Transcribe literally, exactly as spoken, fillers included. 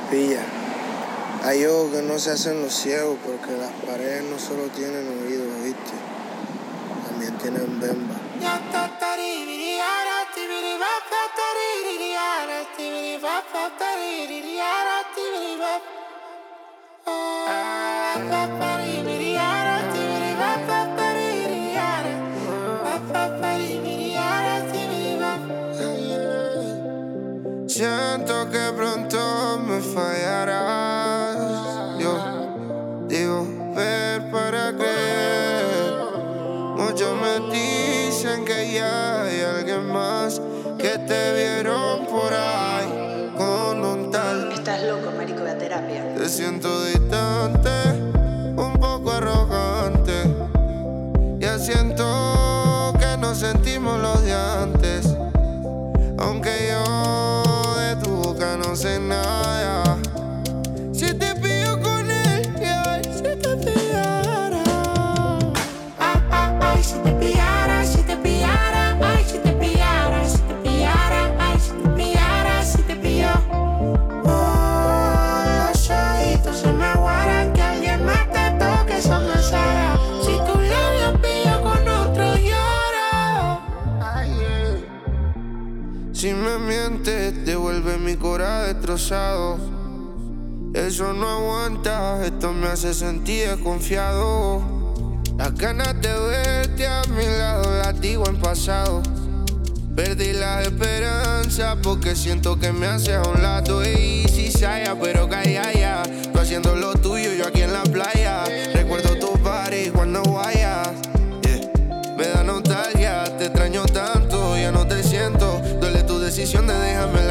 Pilla, hay ojos que no se hacen los ciegos porque las paredes no solo tienen oídos, ¿viste? También tienen bemba. Siento que pronto me fallarás. Yo digo ver para creer. Muchos me dicen que ya hay alguien más, que te vieron por ahí con un tal. Estás loco, marico, de terapia. Te siento distante, un poco arrogante. Ya siento que nos sentimos los de antes. Aunque yo de tu boca no sé nada. Si te pillo con él, yeah, si te pillara. Ay, ay, ay, si te pillara, si te pillara. Ay, si te pillara, si te pillara. Ay, si te pillara, si te pilló. Oh, los ojitos se me aguaran. Que alguien más te toque, eso me sabe. Si tu labio pillo con otro lloro. Ay, yeah. Si me mientes, devuelve mi cora destrozado. Eso no aguanta, esto me hace sentir desconfiado. Las ganas de verte a mi lado las digo en pasado. Perdí la esperanza porque siento que me haces a un lado. Y si saya, pero calla, tú haciendo lo tuyo, yo aquí en la playa. Recuerdo tus parties cuando vayas, yeah. Me da nostalgia, te extraño tanto, ya no te siento. Duele tu decisión de dejarme